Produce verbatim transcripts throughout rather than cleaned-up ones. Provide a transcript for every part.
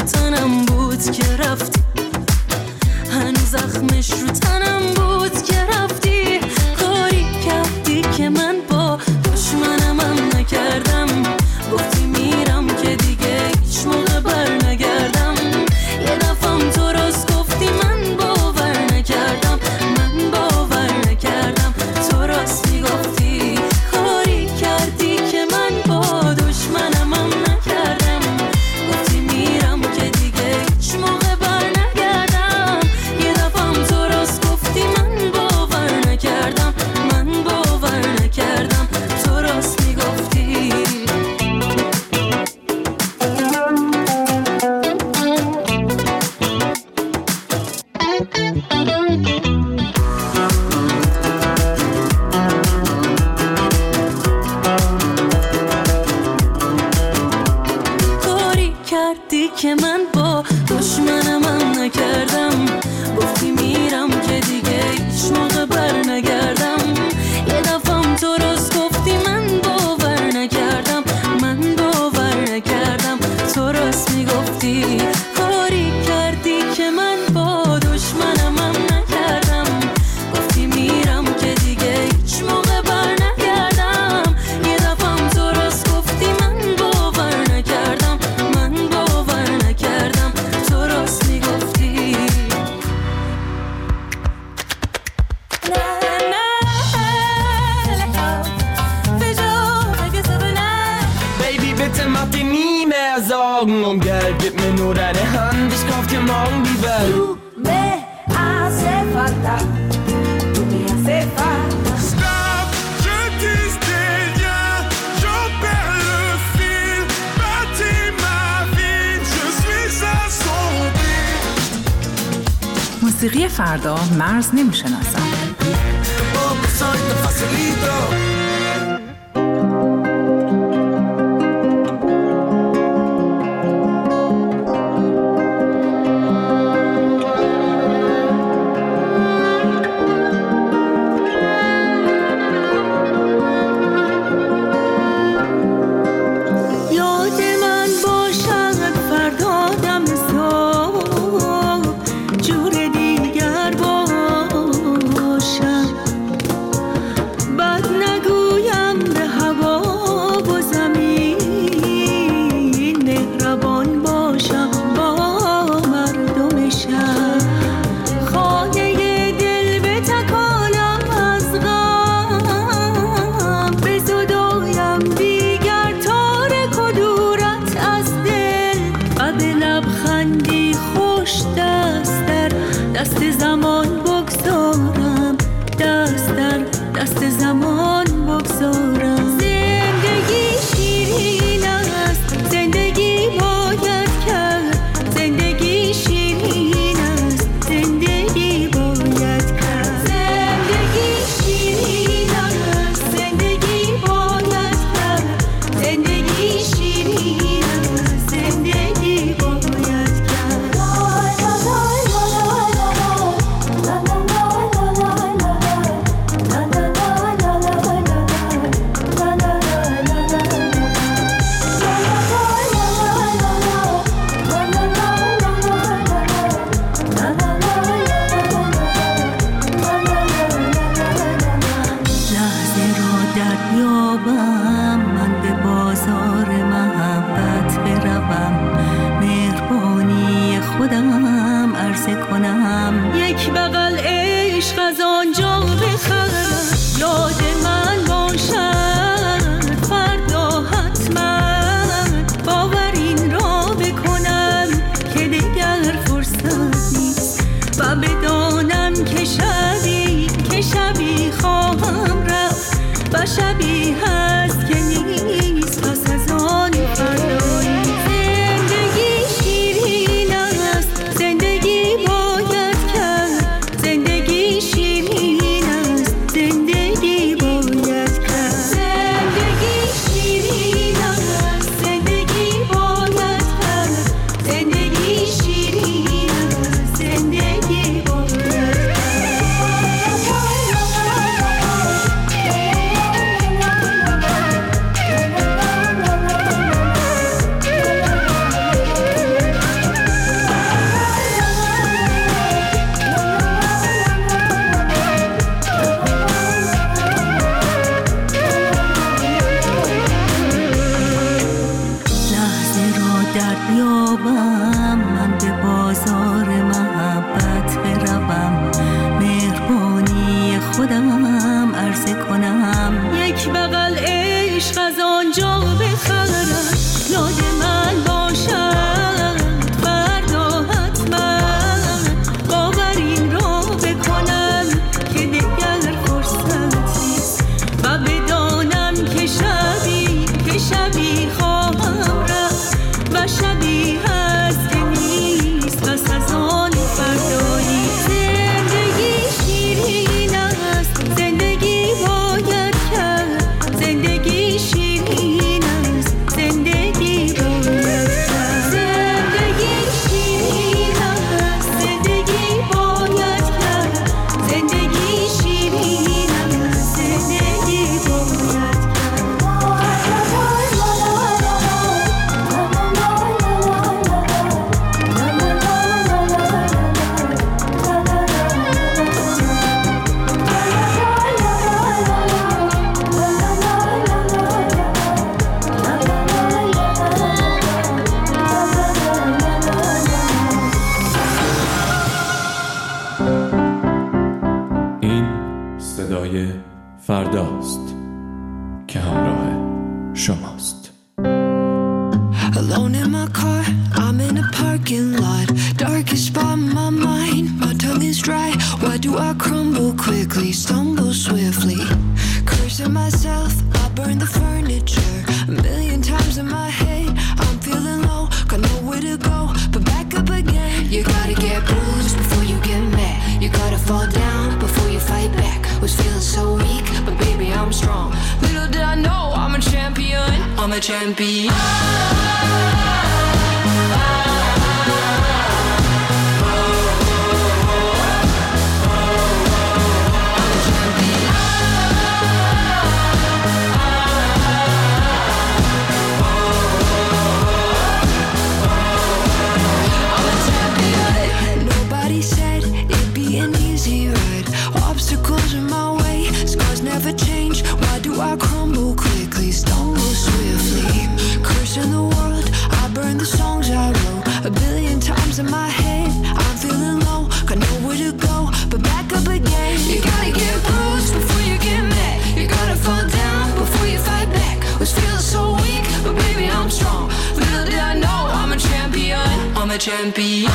تنم بود که رفتی، هنوز زخمش رو تنم بود که رفتی. کاری کردی که من با دشمنم هم نکردم، گفتی میرم که دیگه هیچ موقع بر نگردم. یه دفعم تو راست گفتی من باور نکردم، من باور نکردم. تو راست میگفتی کاری کردی که من با دشمنم هم نکردم، گفتی میرم که دیگه هیچ موقع بر نگردم. یه دفعم تو راست گفتی من باور نکردم، من باور نکردم. تو راست میگفتی. کاری کردی که من با دشمنم هم نکردم، گفتی میرم که دیگه هیچ موقع بر نگردم. یه دفعم تو راست گفتی من باور نکردم، من باور نکردم. تو راست میگفتی کاری کردی که من با دشمنم هم نکردم، گفتی میرم که دیگه هیچ موقع بر نگردم. یه دفعم تو راست گفتی من باور نکردم، من باور نکردم. تو راست میگفتی. Baby, bitte mach dir nie mehr Sorgen um Geld, gib mir nur deine Hand, ich kauf dir morgen die Welt. Tu me hace falta, tu me hace falta. Stop, je tisse des liens, j'en perds le fil. Bâtis ma vie, je suis assombri. موسیقی فردا مرز نمیشناسد. Poco soy tan facilito. یاد من باشد فردا دم صبح جور دیگر باشم، بد نگویم به هوا و زمین، مهربان باشم با مردمشم. خانه دل به تکالم از غم، به زدایم دیگر تارک و دورت از دل. و به لبخندی خوش دست در دست زمان بگذارم، دست در دست زمان بگذارم. زندگی شیرین است، زندگی باید کرد، زندگی شیرین است، زندگی باید کرد. زندگی شیرین است، زندگی باید کرد، زندگی شیرین است، زندگی باید کرد. خداست که همراه شماست. Alone in my car, I'm in a parking lot. Darkest spot in my mind, my tongue is dry. Why do I crumble quickly, stumble swiftly? Cursing myself, I burn the furniture. A million times in my head, I'm feeling low, got nowhere to go, but back up again. You gotta get bruised before you get mad. You gotta fall down before you fight back. Was feeling so weak, but baby I'm strong. Little did I know I'm a champion. I'm a champion. Never change. Why do I crumble quickly, stumble swiftly? Cursing the world, I burn the songs I wrote. A billion times in my head, I'm feeling low, got nowhere to go, but back up again. You gotta get bruised before you get mad. You gotta fall down before you fight back. Was feeling so weak, but baby I'm strong. Little did I know I'm a champion. I'm a champion.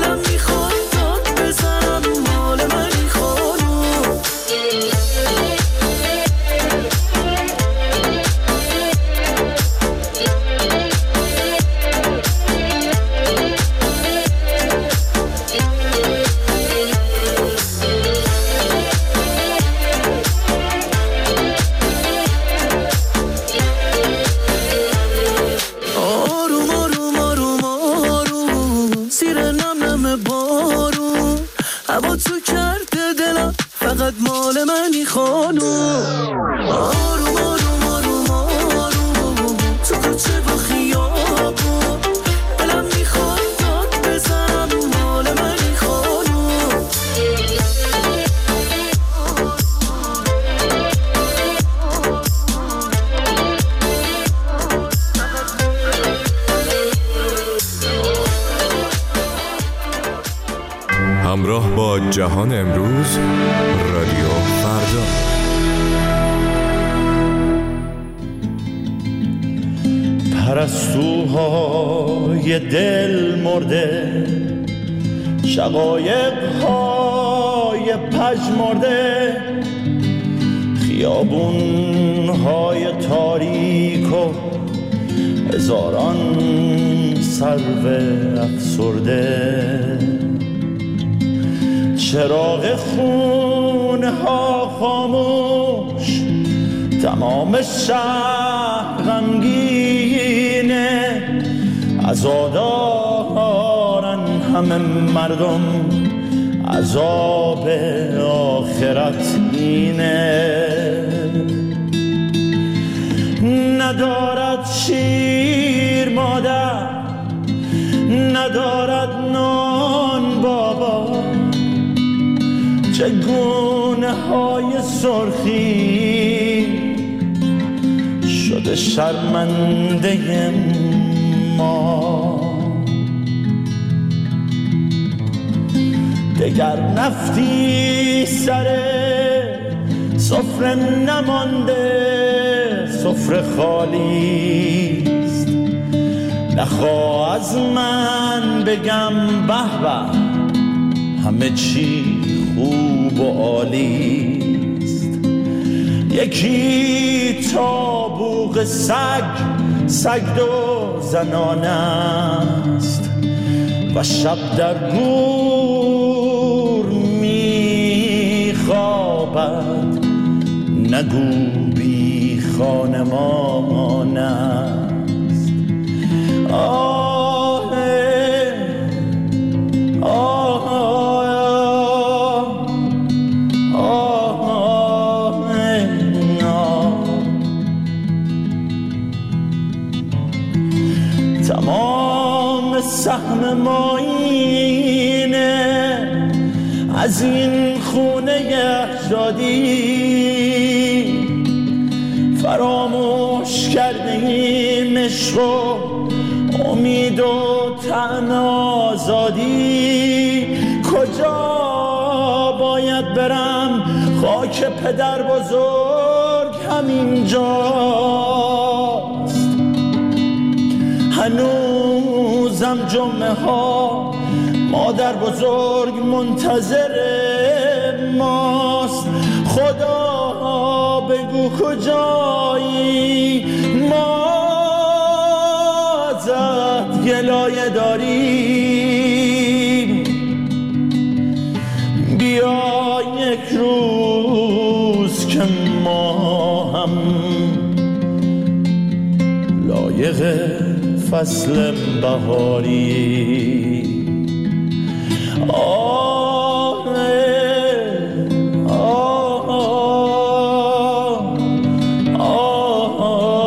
Yeah. همراه با جهان امروز، رادیو فردا. پرستوهای دل مرده، شقایق‌های پژمرده، خیابون‌های تاریک و هزاران سرو افسرده، چراغ خونه‌ها خاموش، تمام شهر غمگینه، عزادارن همه مردم، عذاب آخرت اینه. ندارد شیر مادر، ندارد نان بابا، چگونه های سرخی شده شرمنده ما. دگر نفتی سر سفره نمانده، سفره خالیست. نخواه از من بگم به به، همه چی خوب و عالیست. یکی تابوق سگ، سگ دو زنانه است و شب در گور میخوابد، نگو بی خانمان است. آه آه آه آه تمام سهم ما اینه، از این خونه احشادی فراموش کرده ایم عشق و امید و طعم آزادی. کجا باید برم؟ خاک پدر بزرگ همین جاست. هنوزم جمعه ها مادر بزرگ منتظر ماست. خدا بگو کجایی، ما ازت گلایه داریم. بیا یک روز که ما هم لایق فصل بهاری. آه آه آه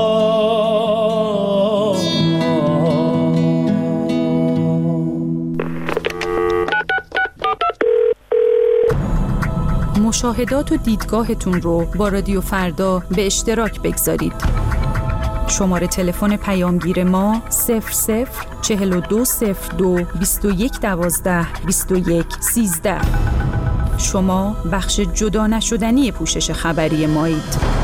آه. مشاهدات و دیدگاهتون رو با رادیو فردا به اشتراک بگذارید. شماره تلفن پیامگیر ما صفر صفر چهل و دو صفر دو بیست و یک دوازده بیست و یک سیزده. شما بخش جدا نشدنی پوشش خبری مایید.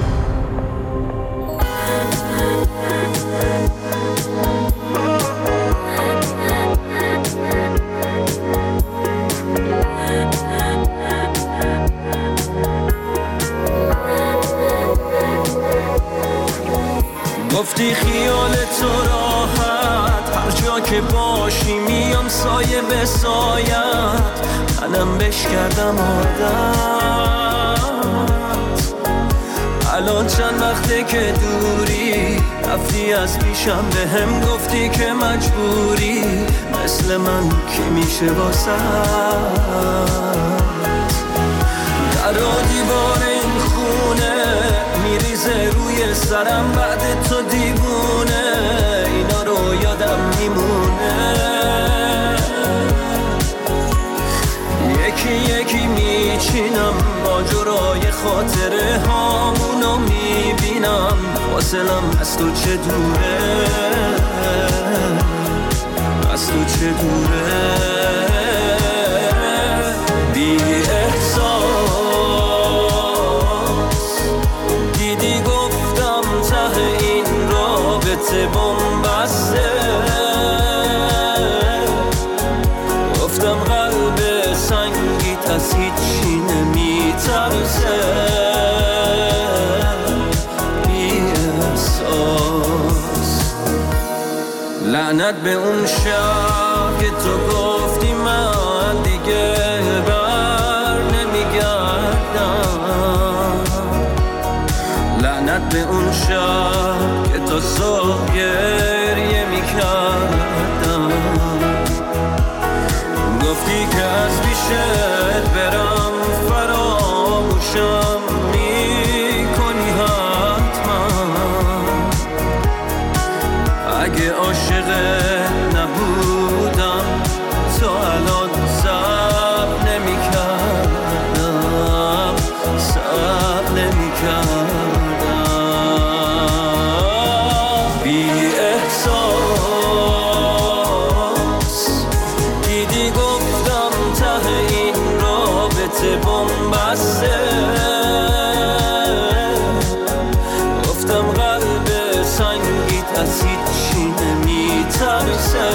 گفتی خیال تو راحت، هر جا که باشی میام سایه به سایت، منم بش کردم عادت. الان چند وقته که دوری، رفتی از پیشم به هم گفتی که مجبوری، مثل من کی میشه واسه در و دیوار این خونه میریزه روی سرم بعد تو دیوونه، اینا رو یادم میمونه. یکی یکی میچینم ماجرای خاطره هامونو میبینم، فاصلم از تو چه دوره، از تو چه دوره. لعنت به اون شب که تو گفتی من دیگه بر نمیگردم، لعنت به اون شب که تو صبح گریه میکردم، گفتی که از پیشت برم فراموشم میکنی حتما، اگه عاشقت نبودم تو الان صبر نمیکردم، صبر نمیکردم. بی احساس دیدی گفتم ته این رابطه بنبسته، گفتم قلب سنگیت از هیچی نمیترسه.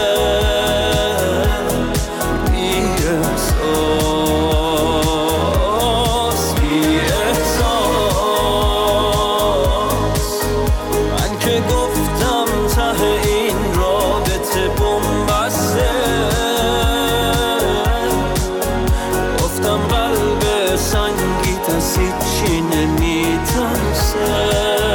بی احساس بی احساس من که گفتم ته این رابطه بنبسته، گفتم قلب سنگیت از هیچی نمیترسه.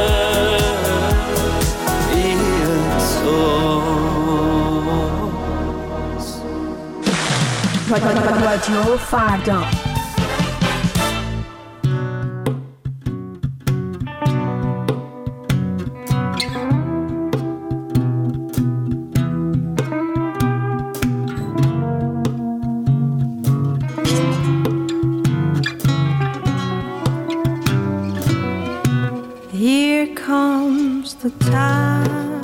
رادیو فردا. Here comes the time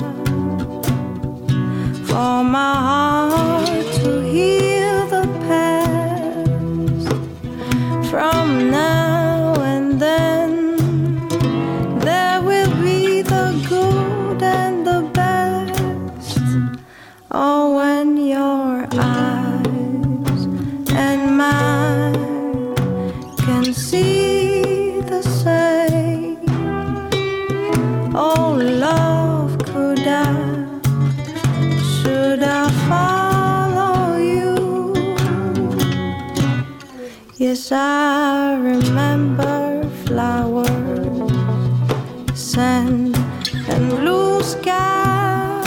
for my heart to heal the past. From now and then there will be the good and the best. Oh, when your eyes and mine can see the same. Oh, love, could I, should I follow you? Yes, I remember flowers, sand and blue sky,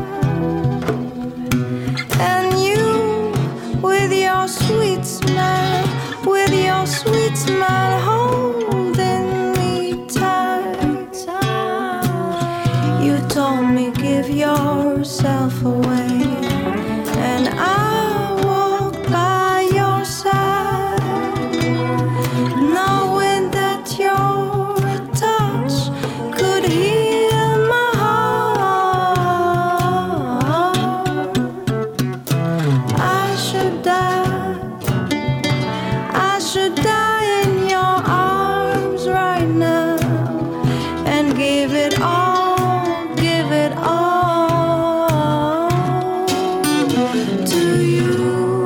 and you with your sweet smile, with your sweet smile holding me tight. You told me give yourself away, and I walked by your side, knowing that your touch could heal my heart. I should die, I should die in your arms right now, and give it all, give it all to you.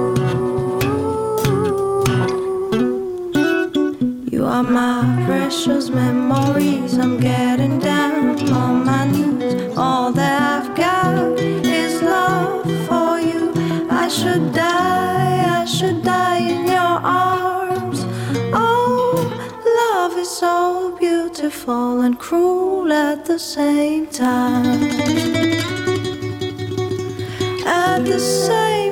You are my precious memories. I'm getting down on my knees. All that I've got is love for you. I should die, I should die in your arms. Oh, love is so beautiful and cruel at the same time. At the same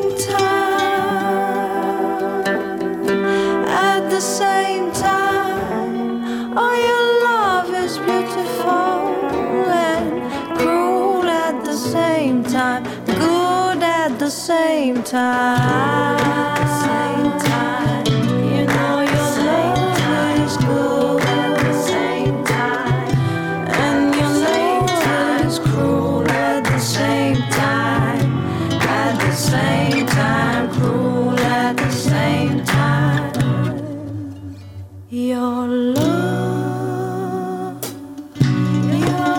time, at the same time. Oh, your love is beautiful and cruel at the same time. Good at the same time. Same time. You know your love is good at the same time, and your love is cruel at the same time. At the same time, cruel at the same time. Your love, your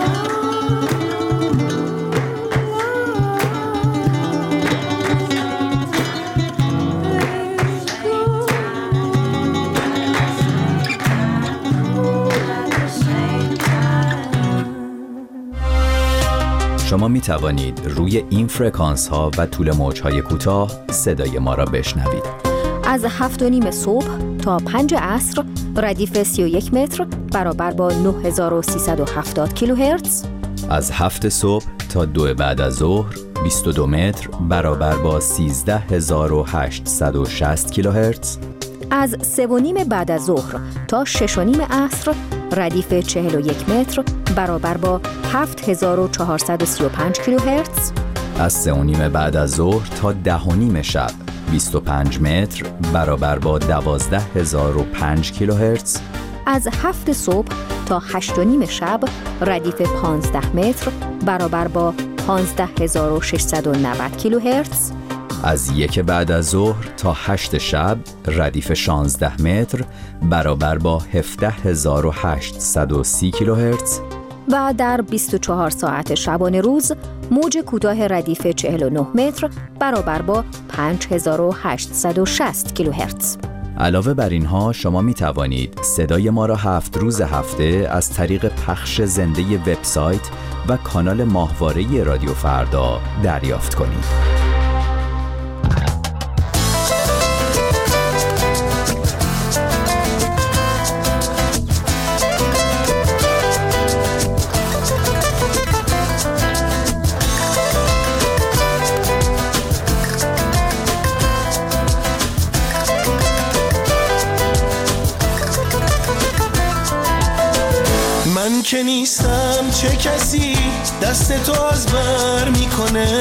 شما می توانید روی این فرکانس ها و طول موج های کوتاه صدای ما را بشنوید. از هفت و نیم صبح تا پنج عصر ردیف سی و یک متر برابر با نه هزار و سیصد و هفتاد کیلوهرتز. از هفت صبح تا دو بعد از ظهر بیست و دو متر برابر با سیزده هزار و هشتصد و شصت کیلوهرتز. از سه و نیم بعد از ظهر تا شش و نیم عصر ردیف چهل و یک متر برابر با هفت هزار و چهارصد و سی و پنج کیلوهرتز. از سه و نیم بعد از ظهر تا ده و نیم شب بیست و پنج متر برابر با دوازده هزار و پنج کیلوهرتز. از هفت صبح تا هشت و نیم شب ردیف پانزده متر برابر با پانزده هزار و ششصد و نود کیلوهرتز. از یک بعد از ظهر تا هشت شب ردیف شانزده متر برابر با هفده هزار و هشتصد و سی کیلوهرتز. و در بیست و چهار ساعت شبانه روز موج کوتاه ردیف چهل و نه متر برابر با پنج هزار و هشتصد و شصت کیلوهرتز. علاوه بر اینها شما می توانید صدای ما را هفت روز هفته از طریق پخش زنده وبسایت و کانال ماهواره رادیو فردا دریافت کنید. من که نیستم چه کسی دست تو از بر میکنه،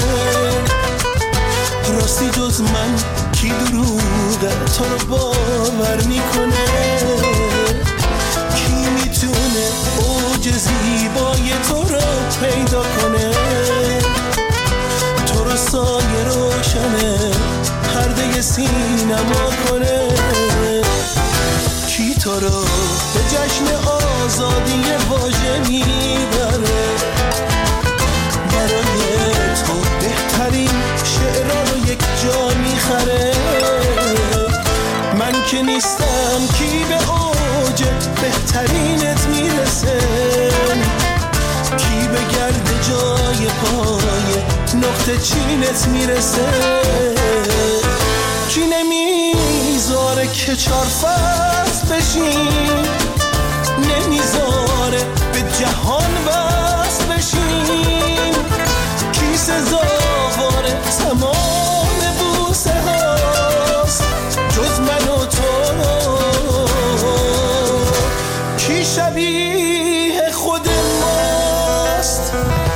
راستی جز من کی دروغه تو رو باور میکنه، کی میتونه اوج زیبای تو رو پیدا کنه، تو رو سایه روشنه پرده سینما کنه، کی تو رو به جشن آزادی واژه میبره، برای تو بهترین شعرها رو یک جا میخره. من که نیستم کی به اوج بهترینت میرسه، کی به گرد جای پای نقطه چینت میرسه، کی نمیذاره که چار فصل بشین، نمیذاره به جهان وصل بشین، کی سزاوار تمام بوسه هاست جز من و تو، کی شبیه خود ماست.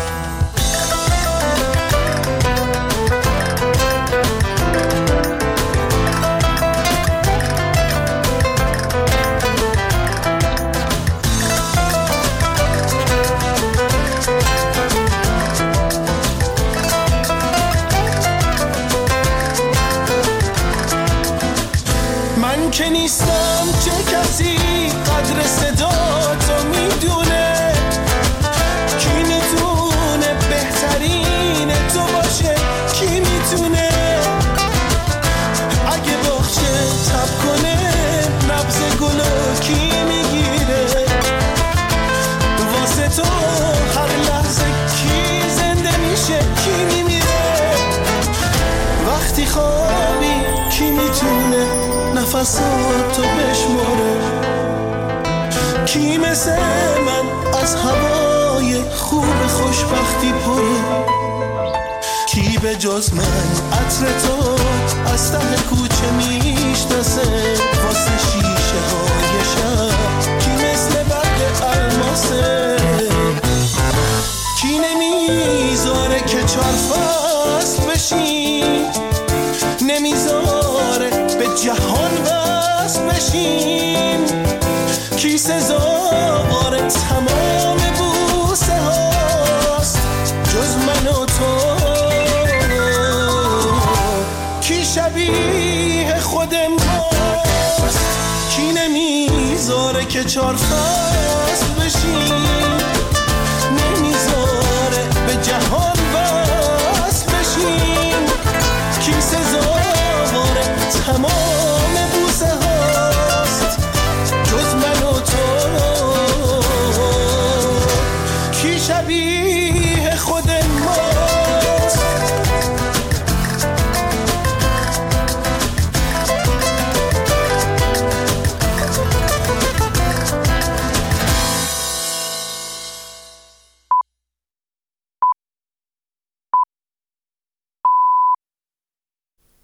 من که نیستم چه کسی قدر صدا تو میدونه، کی میتونه بهترین تو باشه، کی میتونه اگه باغچه تب کنه نبض گلو کی میگیره، واسه تو هر لحظه کی زنده میشه، کی میمیره، وقتی خوابی کی میتونه نفساتو بشماره، کی مثل من از هوای خوب خوشبختی پره، کی به جز من عطر تو از ته کوچه میشناسه، واسه شیشه های شب کی مثل برق الماسه، کی نمیذاره که چار فصل بشین، نمیذاره به جهان وصل بشیم، کی سزاوار تمام بوسه هاست جز من و تو، کی شبیه خود ماست، کی نمیذاره که چار فصل